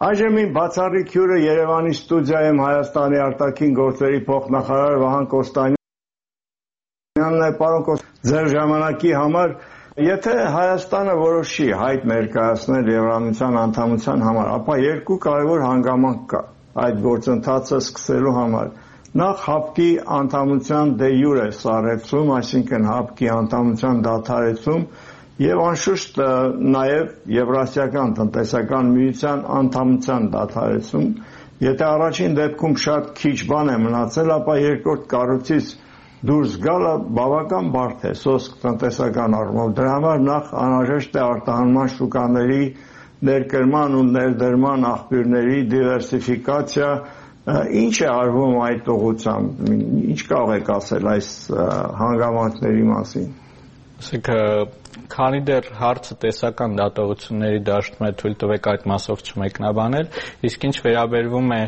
Այժմ իմ բացառիկ հյուրը Երևանի ստուդիայում Հայաստանի արտաքին գործերի փոխնախարար Վահան Կոստանյանն է, պարոն Կոստանյան, ձեր ժամանակի համար, եթե Հայաստանը որոշի հայտ ներկայացնել Եվրամիության անդամության համար, ապա երկու կարևոր հանգամանք կա այդ գործընթացը սկսելու համար։ Նախ ՀԱՊԿ-ի անդամության դե յուրե սառեցում, այսինքն ՀԱՊԿ-ի անդամության դադարեցում եւ անշուշտ նաեւ Եվրասիական տնտեսական միության անդամության դադարեցում։ Եթե առաջին դեպքում շատ քիչ բան է մնացել, ապա երկրորդ կառույցից դուրս գալը բավական բարդ է սոսկ տնտեսական առումով։ Դրա համար նախ անհրաժեշտ է արտահանման շուկաների ներկրման ու ներդրման աղբյուրների դիվերսիֆիկացիա։ Ինչ է արվում այդ ուղղությամբ, ինչ կարող եք ասել այս հանգամանքների մասին։ Ասեք, քանի դեռ հարցը տեսական դատողությունների դաշտում է, թույլ տվեք այդ մասով չմեկնաբանել, իսկ ինչ վերաբերվում է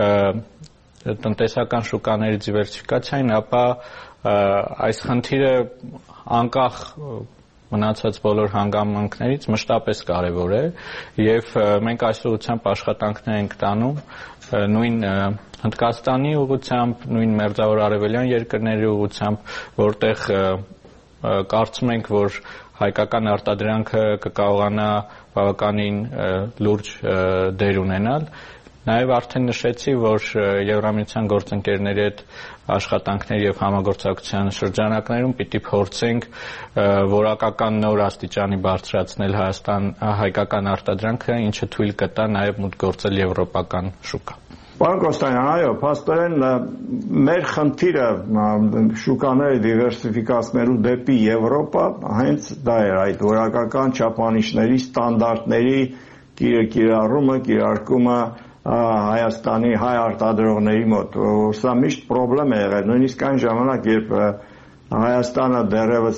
տնտեսական շուկաների դիվերսիֆիկացիային, ապա այս խնդիրը անկախ մնացած բոլոր հանգամանքներից մշտապես կարևոր է եւ մենք այս ուղղությամբ աշխատանքներ ենք տանում նույն Հնդկաստանի ուղղությամբ, նույն Մերձավոր Արևելյան երկրների ուղղությամբ, որտեղ կարծում ենք, որ հայկական արտադրանքը կկարողանա բավականին լուրջ դեր ունենալ։ Նաև արդեն նշեցի, որ Եվրամիության գործընկերների հետ աշխատանքների եւ համագործակցության շրջանակներում պիտի փորձենք որակական նոր աստիճանի բարձրացնել հայկական արտադրանքը, ինչը թույլ կտա նաև մուտք գործել եվրոպական շուկա։ Պարոն Կոստանյան, այո, փաստորեն մեր խնդիրը շուկաները դիվերսիֆիկացնելու դեպի Եվրոպա հենց դա էր, այդ որակական չափանիշների, ստանդարտների կիրառումը, կիրարկումը Հայաստանի հայ արտադրողների մոտ, սա միշտ պրոբլեմ է եղել, նույնիսկ այն ժամանակ, երբ Հայաստանը դեռևս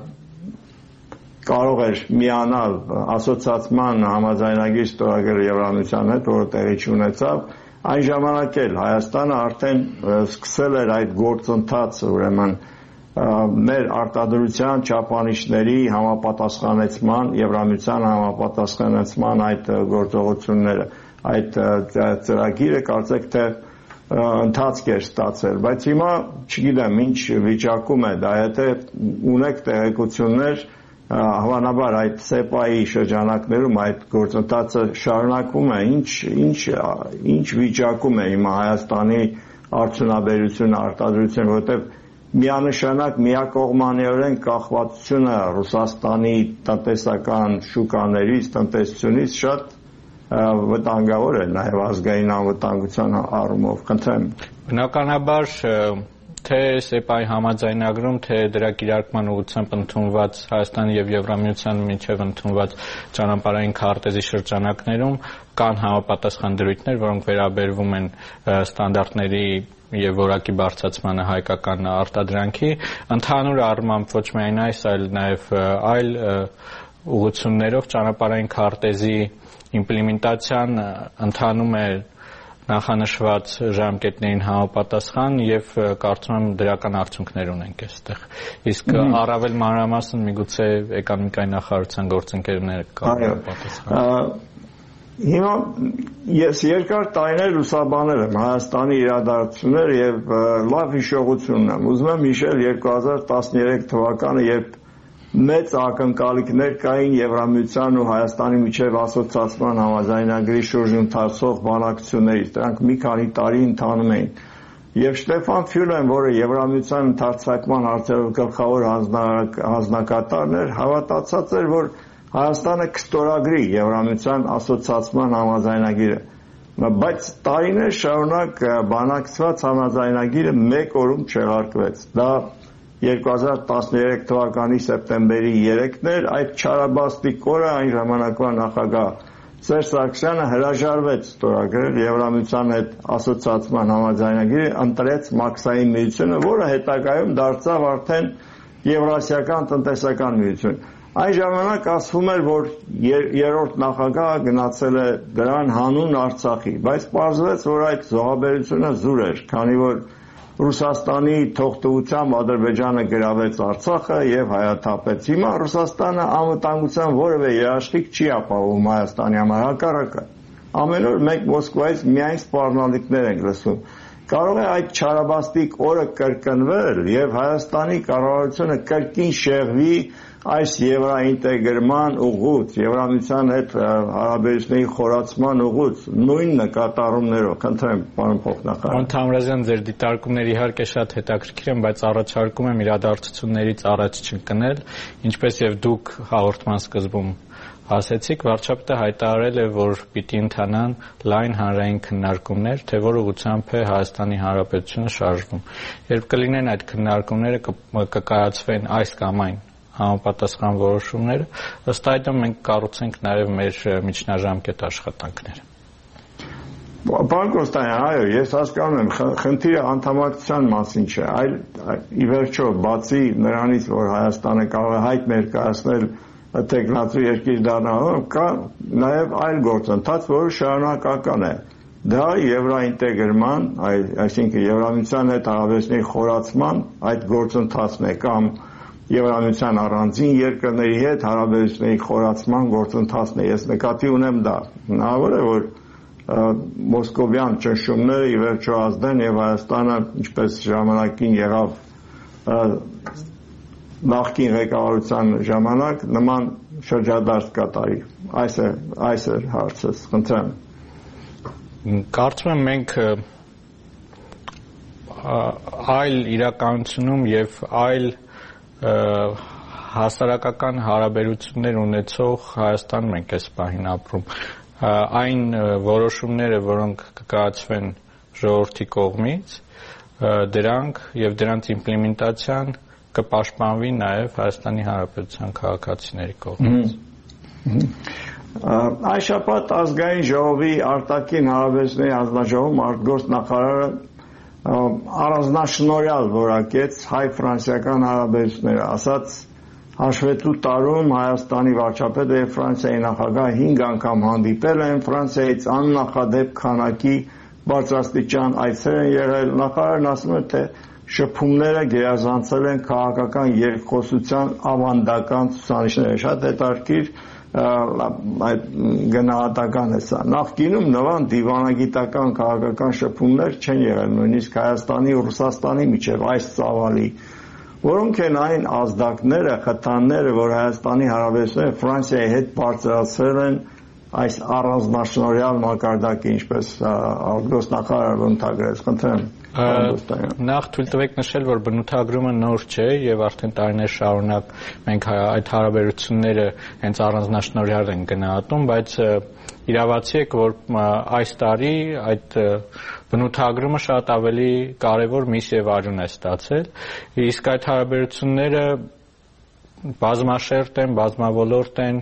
կարող էր միանալ ասոցիացման համաձայնագիր ստորագրել Եվրամիության հետ, որը տեղի չունեցավ, այն ժամանակ էլ Հայաստանը արդեն սկսել էր այդ գործընթացը, ուրեմն մեր արտադրության չափանիշների համապատասխանեցման, Եվրամիության համապատասխանեցման այդ գործողությունները, այդ ծրագիրը կարծեք թե ընթացք էր ստացել, բայց հիմա չգիտեմ ինչ վիճակում է դա, եթե ունեք տեղեկություններ, հավանաբար այդ սեպայի շրջանակներում այդ գործընթացը շարունակվում է, ինչ վիճակում է հիմա Հայաստանի արդյունաբերությունը, արտադրությունը, որովհետև միանշանակ միակողմանիորեն կախվածությունը Ռուսաստանի տնտեսական շուկաներից, տնտեսությունից շատ վտանգավոր է նաև ազգային անվտանգության առումով, խնդրեմ։ Բնականաբար թե սեպայի համաձայնագրում, թե դրա կիրարկման ուղղությամբ ընդունված Հայաստանի եւ Եվրամիության միջև ընդունված ճանապարհային քարտեզի շրջանակներում կան համապատասխան դրույթներ, որոնք վերաբերվում են ստանդարտների եւ որակի բարձրացմանը հայկական արտադրանքի, ընդհանուր առմամբ ոչ միայն այս, այլ նաեւ այլ ուղղություններով ճանապարհային քարտեզի իմպլեմենտացիան ընթանում է նախանշված ժամկետներին համապատասխան եւ կարծում եմ դրական արդյունքներ ունենք այստեղ։ Իսկ առավել մանրամասն միգուցե էկոնոմիկայի նախարարության գործընկերները կարող պատասխանեն։ Հիմա ես երկար տարիներ լուսաբանել եմ Հայաստանի իրադարձությունները եւ լավ հիշողություն ունեմ։ Ուզում եմ հիշել 2013 թվականը, երբ մեծ ակնկալիքներ կային Եվրամիության ու Հայաստանի միջև ասոցիացման համաձայնագրի շուրջ ընթացող բանակցություններից, դրանք մի քանի տարի ընթանում էին։ Եվ Շտեֆան Ֆյուլեն, որը Եվրամիության ընդարձակման հարցերով գլխավոր հանձնակատարն էր, հավատացած էր, որ Հայաստանը կստորագրի Եվրամիության ասոցիացման համաձայնագիրը, բայց տարիներ շարունակ բանակցված համաձայնագիրը մեկ օրում չեղարկվեց։ Դա 2013 թվականի սեպտեմբերի 3-ն էր, այդ չարաբաստիկ օրը այն ժամանակվա նախագահ Սերժ Սարգսյանը հրաժարվեց ստորագրել Եվրամիության հետ ասոցիացման համաձայնագիրը, ընտրեց Մաքսային միությունը, որը հետագայում դարձավ արդեն Եվրասիական տնտեսական միություն։ Այն ժամանակ ասվում էր, որ երրորդ նախագահը գնացել է դրան հանուն Արցախի, բայց պարզվեց, որ այդ զոհաբերությունը զուր էր, քանի որ Ռուսաստանի թողտվությամբ Ադրբեջանը գրավեց Արցախը եւ հայաթափեց։ Հիմա Ռուսաստանը անվտանգության որևէ երաշխիք չի ապահովում Հայաստանի համար, հակառակը։ ամեն օր մենք Մոսկվայից միայն սպառնալիքներ ենք լսում։ Կարող է այդ չարաբաստիկ օրը կրկնվել եւ Հայաստանի կառավարությունը կրկին շեղվի այս եվրոինտեգրման ուղղուց, Եվրամիության հետ հարաբերությունների խորացման ուղղուց, նույն նկատառումներով, խնդրեմ, պարոն փոխնախարար։ Պարոն Թամրազյան, ձեր դիտարկումները իհարկե շատ հետաքրքիր են, բայց առաջարկում եմ իրադարձություններից առաջ չընկնել, ինչպես եւ դուք հաղորդման սկզբում ասեցիք, վարչապետը հայտարարել է, որ պիտի ընթանան լայն հանրային քննարկումներ, թե որ ուղղությամբ է Հայաստանի Հանրապետությունը շարժվում։ Երբ կլինեն այդ քննարկումները, կկայացվեն այս կամ այն համապատասխան որոշումները, ըստ այդմ մենք կառուցենք նաև մեր միջնաժամկետ աշխատանքները։ Պարոն Կոստանյան, այո, ես հասկանում եմ, խնդիրը անդամակցության մասին չէ, այլ ի վերջո բացի նրանից, որ Հայաստանը կարող է հայտ ներկայացնել տեխնացու երկիր դառնալու, կա նաև այլ գործընթաց, որը շարունակական է։ Դա եվրոինտեգրման, այսինքն Եվրամիության հետ հարաբերությունների խորացման այդ գործընթացն է կամ Եվրամիության առանձին երկրների հետ հարաբերությունների խորացման գործընթացն է։ Ես նկատի ունեմ դա։ Հնարավոր է, որ մոսկովյան ճնշումները ի վերջո ազդեն եւ Հայաստանը, ինչպես ժամանակին եղավ նախկին ղեկավարության ժամանակ, նման շրջադարձ կատարի։ Այս է հարցս, խնդրեմ։ Կարծում եմ մենք այլ իրականությունում եւ այլ հասարակական հարաբերություններ ունեցող Հայաստան մենք այս պահին ապրում։ Այն որոշումները, որոնք կկայացվեն ժողովրդի կողմից, դրանք եւ դրանց իմպլեմենտացիան կպաշտպանվի նաև Հայաստանի Հանրապետության քաղաքացիների կողմից։ Այս շաբաթ ազգային ժողովի արտաքին հարաբերությունների հանձնաժողովում արտգործնախարարը առանձնաշնորհյալ որակեց հայ-ֆրանսիական հարաբերությունները, ասաց հաշվետու տարում Հայաստանի վարչապետը եւ Ֆրանսիայի նախագահը 5 անգամ հանդիպել են, Ֆրանսիայից աննախադեպ քանակի բարձրաստիճան այցեր են եղել, նախարարն ասում է, թե շփումները գերազանցել են քաղաքական երկխոսության ավանդական ցուցանիշները, շատ հետաքրքիր այդ գնահատական է սա։ Նախկինում նման դիվանագիտական քաղաքական շփումներ չեն եղել, նույնիսկ Հայաստանի ու Ռուսաստանի միջև այս ծավալի, որոնք են այն ազդակները, խթանները, որ Հայաստանի հարաբերությունները Ֆրանսիայի հետ բարձրացրել են այս առանձնաշնորհյալ մակարդակի, ինչպես արտգործնախարարը ընդհանրեց, խնդրեմ։ Նախ թույլ տվեք նշել, որ բնութագրումը նոր չէ եւ արդեն տարիներ շարունակ մենք այդ հարաբերությունները հենց առանձնաշնորհյալ են գնահատում, բայց իրավացի եք, որ այս տարի այդ բնութագրումը շատ ավելի կարևոր միս եւ արյուն է ստացել, իսկ այդ հարաբերությունները բազմաշերտ են, բազմավոլորտ են,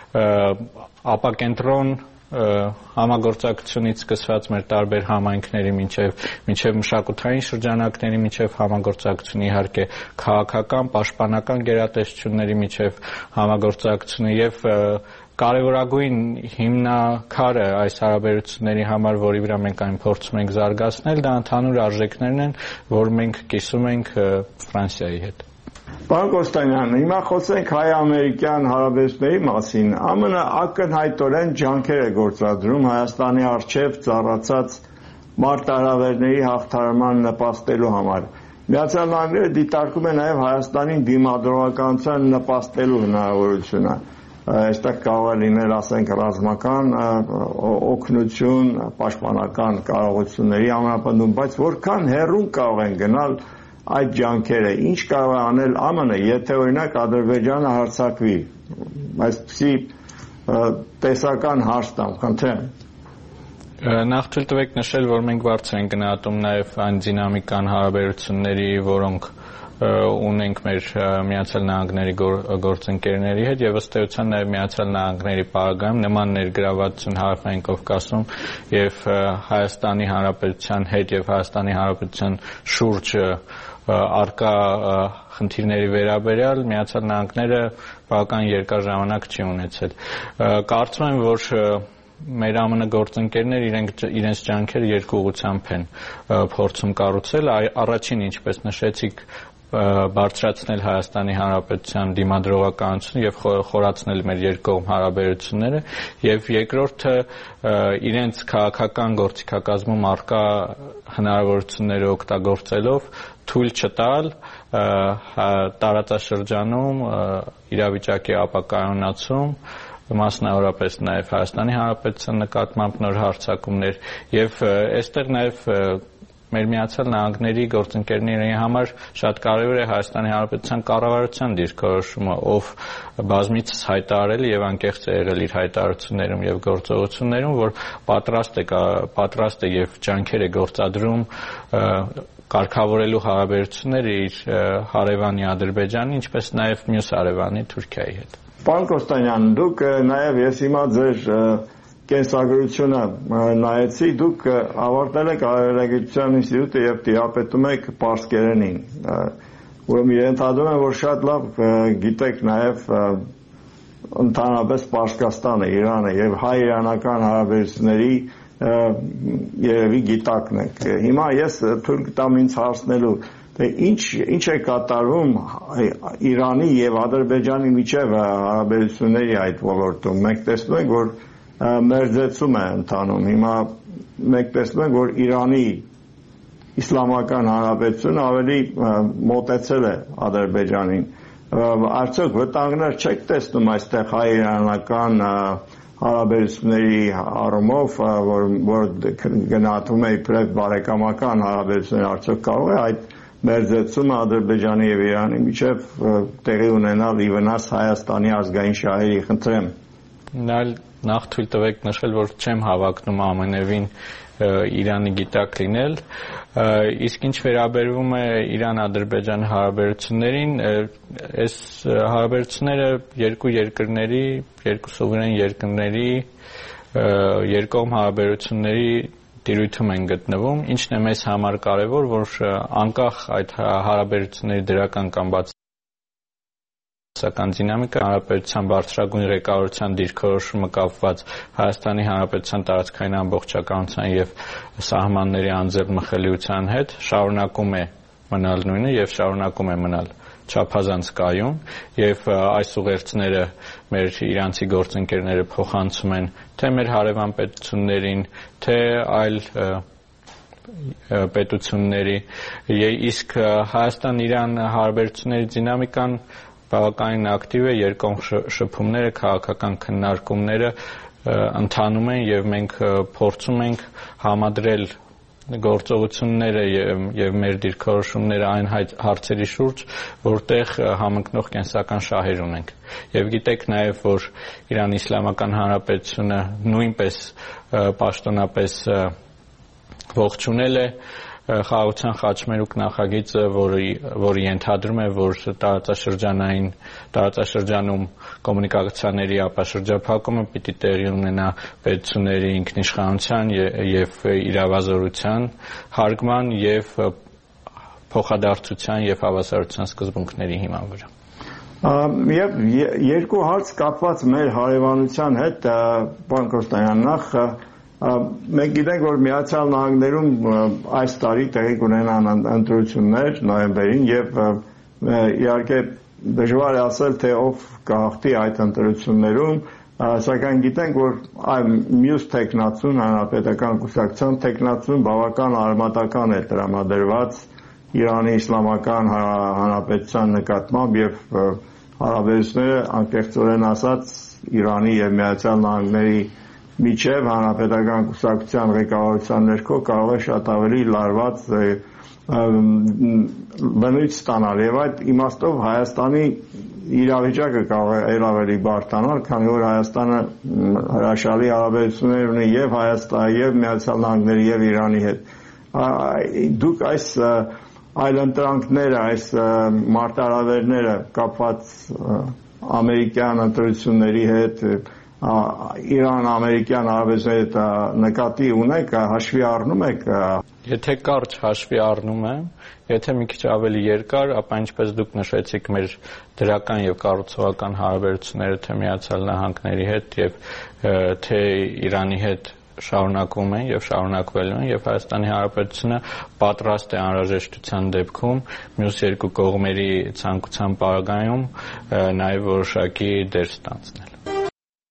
ապակենտրոն համագործակցությունից սկսված մեր տարբեր համայնքների մինչև մշակութային շրջանակների մինչև համագործակցություն իհարկե քաղաքական, պաշտպանական գերատեսչությունների մինչև համագործակցությունը եւ կարևորագույն հիմնաքարը այս հարաբերությունների համար, որի վրա մենք այն փորձում ենք զարգացնել, դա ընդհանուր արժեքներն են, որ մենք կիսում ենք Ֆրանսիայի հետ։ Պարոն Կոստանյան, հիմա խոսենք հայ-ամերիկյան հարաբերությունների մասին։ ԱՄՆ ակնհայտորեն ջանքեր է գործադրում Հայաստանի առջև ծառացած մարտահրավերների հաղթահարման նպաստելու համար։ Միացյալ Նահանգները դիտարկում է նաև Հայաստանին դիմադրողականության նպաստելու հնարավորությունը։ Այստեղ կարող է լինել, ասենք, ռազմական օգնություն, պաշտպանական կարողությունների ամրապնդում, բայց որքան հեռուն կարող են գնալ այդ ջանքերը, ինչ կարող է անել ԱՄՆ, եթե օրինակ Ադրբեջանը հարձակվի, այսպիսի տեսական հարց տամ, խնդրեմ։ Նախ թույլ տվեք նշել, որ մենք բարձր ենք գնահատում նաև այն դինամիկան հարաբերությունների, որոնք ունենք մեր Միացյալ Նահանգների գործընկերների հետ եւ ըստ էության նաեւ Միացյալ Նահանգների պարագայում նման ներգրավվածություն Հարավային Կովկասում եւ Հայաստանի Հանրապետության հետ եւ Հայաստանի Հանրապետության շուրջ արկա խնդիրների վերաբերյալ Միացյալ Նահանգները բավական երկար ժամանակ չի ունեցել։ Կարծում եմ, որ մեր ԱՄՆ գործընկերները իրենց ջանքերը երկու ուղղությամբ են փորձում կառուցել։ Առաջին, ինչպես նշեցիք, բարձրացնել Հայաստանի Հանրապետության դիմադրողականությունը եւ խորացնել մեր երկկողմ հարաբերությունները եւ երկրորդը իրենց քաղաքական գործիքակազմում առկա հնարավորությունները օգտագործելով թույլ չտալ տարածաշրջանում իրավիճակի ապակայունացում մասնավորապես նաև Հայաստանի Հանրապետության նկատմամբ նոր հարձակումներ եւ այստեղ նաև մեր Միացյալ Նահանգների գործընկերների համար շատ կարևոր է Հայաստանի Հանրապետության կառավարության դիրքորոշումը, ով բազմիցս հայտարարել եւ անկեղծ է եղել իր հայտարարություններում եւ գործողություններում, որ պատրաստ է եւ ջանքեր է գործադրում կարգավորելու հարաբերությունները իր հարևանի Ադրբեջանի, ինչպես նաեւ մյուս հարևանի Թուրքիայի հետ։ Պարոն Կոստանյան, դուք նաեւ ես հիմա ձեր կենսագրությունը նայեցի, դուք ավարտել եք Արևելագիտության ինստիտուտը եւ տիրապետում եք պարսկերենին։ Ուրեմն ենթադրում եմ, որ շատ լավ գիտեք նաեւ ընդհանրապես Պարսկաստանը, Իրանը եւ հայ-իրանական հարաբերությունների երևի գիտակն եք։ Հիմա ես թույլ կտամ ինձ հարցնելու, թե ինչ է կատարվում Իրանի եւ Ադրբեջանի միջև հարաբերությունների այդ ոլորտում։ Մենք տեսնում ենք, որ մերձեցում է ընթանում։ Հիմա մենք տեսնում ենք, որ Իրանի Իսլամական Հանրապետությունը ավելի մոտեցել է Ադրբեջանին։ Արդյոք վտանգներ չեք տեսնում այստեղ հայ-իրանական հարաբերությունների առումով, որ գնահատվում է իբրև բարեկամական հարաբերություններ, արդյոք կարող է այդ մերձեցումը Ադրբեջանի եւ Իրանի միջև տեղի ունենալ ի վնաս Հայաստանի ազգային շահերի, խնդրեմ։ Նախ թույլ տվեք նշել, որ չեմ հավակնում ամենևին Իրանի գիտակ լինել, իսկ ինչ վերաբերվում է Իրան-Ադրբեջան հարաբերություններին, այս հարաբերությունները երկու երկրների, երկու սուվերեն երկրների երկկողմ հարաբերությունների տիրույթում են գտնվում, ինչն է մեզ համար կարևոր, որ անկախ այդ հարաբերությունների դրական կամ բացասական դինամիկա հանրապետության բարձրագույն ղեկավարության դիրքորոշումը կապված Հայաստանի Հանրապետության տարածքային ամբողջականության եւ սահմանների անձեռնմխելիության հետ շարունակում է մնալ նույնը եւ շարունակում է մնալ չափազանց կայուն եւ այս ուղերձները մեր իրանցի գործընկերները փոխանցում են թե մեր հարևան պետություններին, թե այլ պետությունների, իսկ Հայաստան-Իրան հարաբերությունների դինամիկան բավականին ակտիվ է, երկկողմ շփումները, քաղաքական քննարկումները ընթանում են եւ մենք փորձում ենք համադրել գործողությունները եւ մեր դիրքորոշումները այն հարցերի շուրջ, որտեղ համընկնող կենսական շահեր ունենք։ Եվ գիտեք նաեւ, որ Իրանի Իսլամական Հանրապետությունը նույնպես պաշտոնապես ողջունել է խաղաղության խաչմերուկ նախագիծը, որը ենթադրում է, որ տարածաշրջանում կոմունիկացիաների ապաշրջափակումը պիտի տեղի ունենա պետությունների ինքնիշխանության եւ իրավազորության հարգման եւ փոխադարձության եւ հավասարության սկզբունքների հիման վրա։ Եվ երկու հարց կապված մեր հարևանության հետ, պարոն Կոստանյան, նախ մենք գիտենք, որ Միացյալ Նահանգներում այս տարի տեղի կունենան ընտրություններ նոյեմբերին եւ իհարկե դժվար է ասել, թե ով կհաղթի այդ ընտրություններում, սակայն գիտենք, որ մյուս տեխնացուն, հանրապետական կուսակցության տեխնացուն բավական արմատական է տրամադրված Իրանի Իսլամական Հանրապետության նկատմամբ եւ հարաբերությունները անկեղծորեն ասած Իրանի եւ Միացյալ Նահանգների միջև հանրապետական կուսակցության ղեկավարության ներքո կարող է շատ ավելի լարված բնույթ ստանալ եւ այդ իմաստով Հայաստանի իրավիճակը կարող է ավելի բարդանալ, քանի որ Հայաստանը հրաշալի հարաբերություններ ունի եւ Հայաստանի եւ Միացյալ Նահանգների եւ Իրանի հետ։ Դուք այս այլընտրանքները, այս մարտահրավերները կապված ամերիկյան ընտրությունների հետ Իրան-ամերիկյան հարաբերությունների հետ նկատի ունեք, հաշվի առնում եք։ Եթե կարճ հաշվի առնում եմ, եթե մի քիչ ավելի երկար, ապա ինչպես դուք նշեցիք, մեր դրական եւ կառուցողական հարաբերությունները թե Միացյալ Նահանգների հետ եւ թե Իրանի հետ շարունակվում են եւ շարունակվելու են եւ Հայաստանի Հանրապետությունը պատրաստ է անհրաժեշտության դեպքում մյուս երկու կողմերի ցանկության պարագայում նաեւ որոշակի դեր ստանձնել